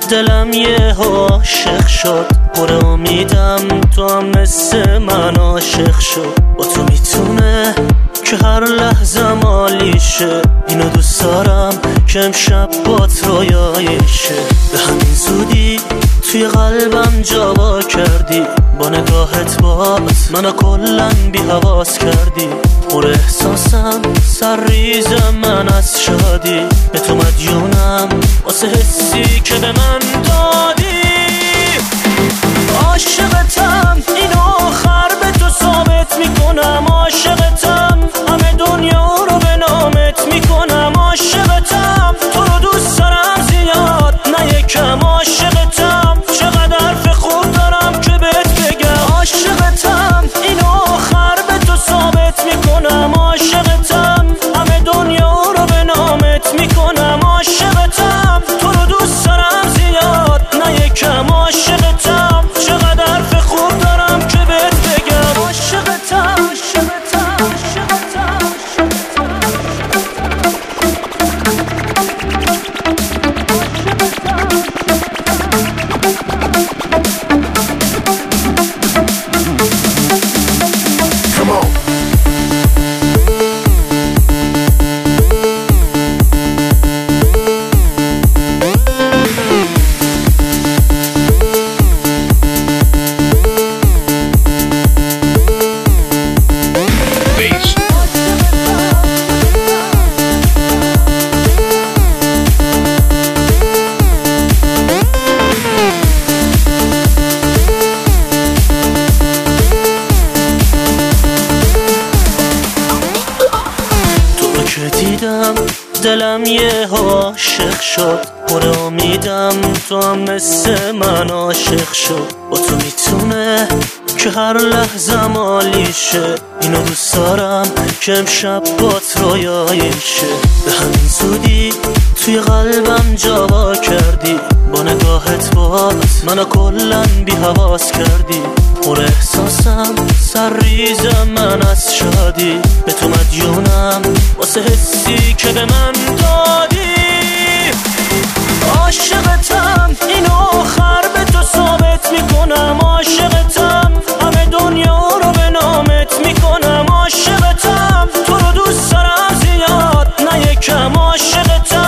دلم یه عاشق شد، پر امیدم تو هم مثل من عاشق شد. با تو میتونه که هر لحظه مالی شه، اینو دوست دارم که امشب بات رویایشه. به همین زودی توی قلبم جا کردی، با نگاهت باز منو کلن بی حواس کردی. پر احساسم سر ریزم من از شادی، به تو مدیونم واسه حسی که به من دادی. عاشقتم اینو آخر به تو ثابت میکنم، عاشقتم همه دنیا رو به نامت میکنم. عاشقتم تو رو دوست دارم زیاد نه یکم، عاشقتم چقدر حرف خوب دارم که بهت بگم. عاشقتم اینو آخر به تو ثابت میکنم، عاشقتم همه دنیا رو به نامت میکنم. عاشقتم تو رو دوست دارم زیاد نه یکم، عاشقتم چقدر حرف خوب دارم که بهت بگم. عاشقتم دیدم دلم یه عاشق شد، پر امیدم تو هم مثل من عاشق شد. با تو میتونه که هر لحظه مالی شه، اینو دوست دارم که امشب بات رویایشه. به همین زودی توی قلبم جا کردی، با نگاهت باز منو کلن بی حواس کردی. پر احساسم سر ریزم من از شادی، به تو مدیونم واسه حسی که به من دادی. عاشقتم اینو آخر به تو ثابت میکنم، عاشقتم همه دنیا رو به نامت میکنم. عاشقتم تو رو دوست دارم زیاد نه یکم، عاشقتم